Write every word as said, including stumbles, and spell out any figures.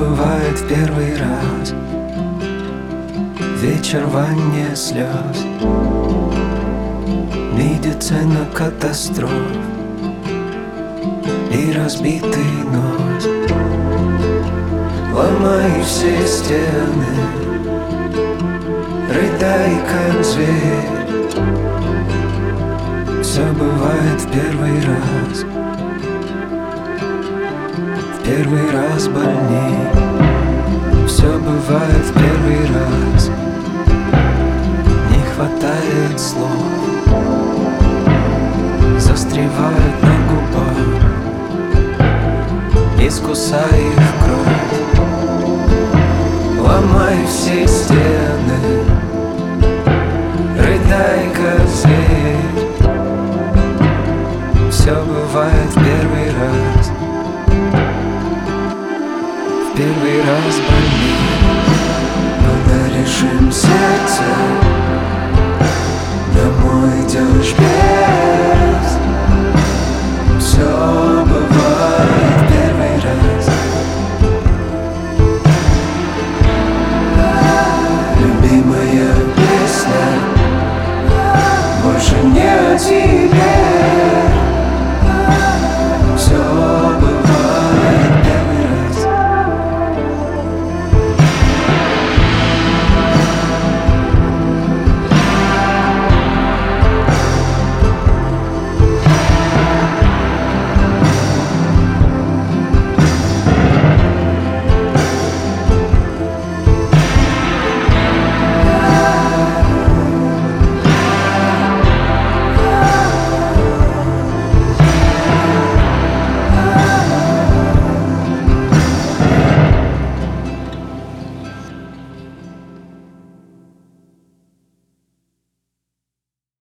бывает в первый раз. Вечер в ванне слез, медицина катастроф и разбитый нос. Ломай все стены, рыдай как зверь. Все бывает в первый раз, в первый раз больней. Все бывает в первый раз.